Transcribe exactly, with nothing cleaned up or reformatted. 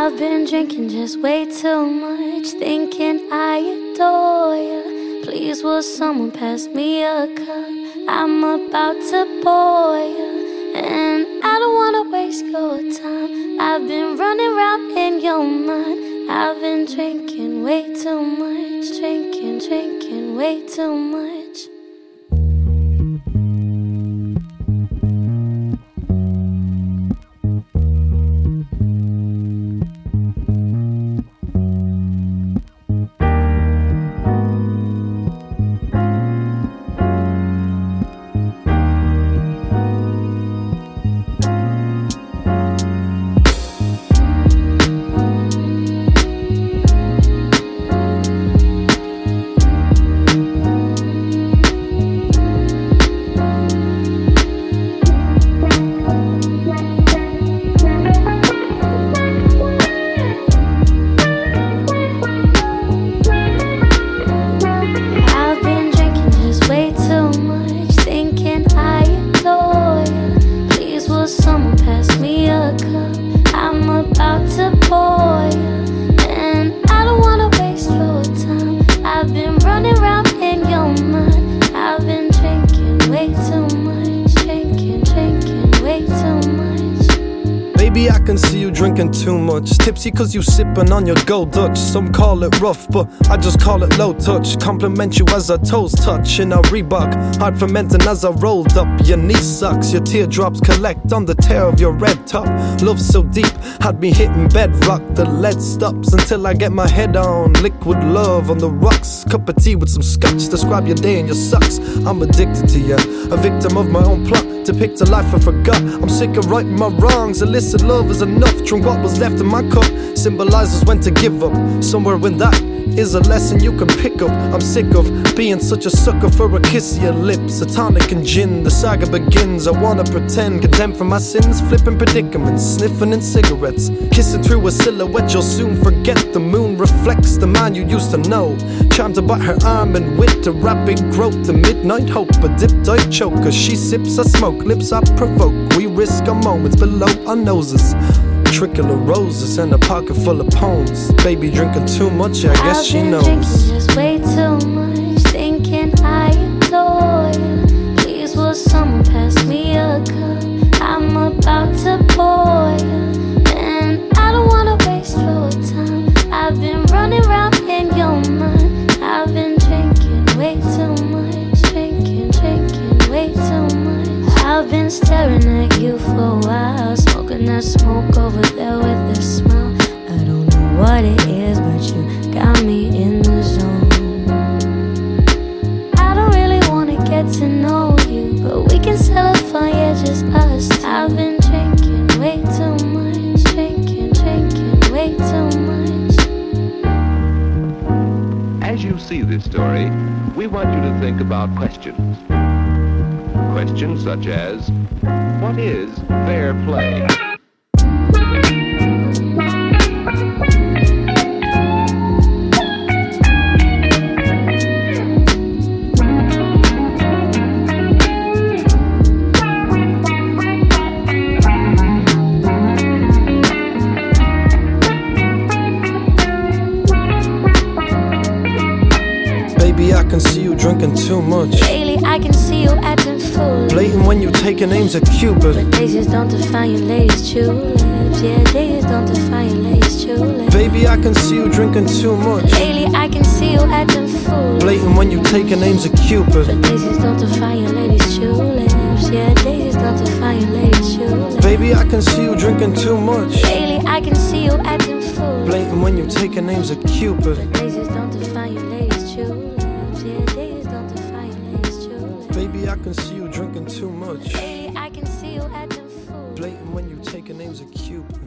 I've been drinking just way too much, thinking I adore ya. Please will someone pass me a cup? I'm about to bore ya, and I don't wanna waste your time. I've been running around in your mind. I've been drinking way too much, drinking, drinking way too much. Baby, I can see you drinking too much. Tipsy cause you sipping on your gold Dutch. Some call it rough, but I just call it low touch. Compliment you as our toes touch in a Reebok. Hard fermenting as I rolled up. Your knee sucks, your teardrops collect on the tear of your red top. Love so deep, had me hitting bedrock. The lead stops until I get my head on. Liquid love on the rocks. Cup of tea with some scotch. Describe your day in your socks. I'm addicted to you, a victim of my own plot. Depict a life I forgot. I'm sick of righting my wrongs. Illicit love is enough. Drink what was left in my cup. Symbolizes when to give up. Somewhere in that is a lesson you can pick up. I'm sick of being such a sucker for a kiss of your lips. A tonic and gin, the saga begins. I wanna pretend, condemned for my sins. Flipping predicaments, sniffing in cigarettes. Kissing through a silhouette you'll soon forget. The moon reflects the man you used to know. Charmed to bite her arm and wit. A rapid growth, the midnight hope. A dipped I choke as she sips, I smoke. Lips I provoke, we risk our moments below our noses. Trickle of roses and a pocket full of poems. Baby drinking too much, I guess she knows. I've been drinking just way too much, thinking I adore ya. Please will someone pass me a cup? I'm about to bore ya, and I don't wanna waste your time. I've been running around in your mind. I've been drinking way too much, drinking, drinking way too much. I've been staring at you for a while, smoking that smoke over there with the smile. I don't know what it is, but you got me in the zone. I don't really wanna get to know you, but we can sell it fun, yeah, just us. I've been drinking way too much, drinking, drinking way too much. As you see this story, we want you to think about questions. Questions such as, what is fair play? Baby, I can see you drinking too much. Lately I can see you acting foolish. Blatant when you taking aims at Cupid. But daisies don't define your latest tulips. Yeah, daisies don't define your latest tulips. Baby, I can see you drinking too much. Lately I can see you acting foolish. Blatant when you taking aims at Cupid. But daisies don't define your latest tulips. Yeah, daisies don't define your latest tulips. Baby, I can see you drinking too much. Lately I can see you acting foolish. Blatant when you taking aims at Cupid. But daisies don't define your latest tulips. Yeah, daisies don't define your latest tulips. Baby, I can see you drinking too much. Lately I can see you acting foolish. Blatant when you taking aims at Cupid.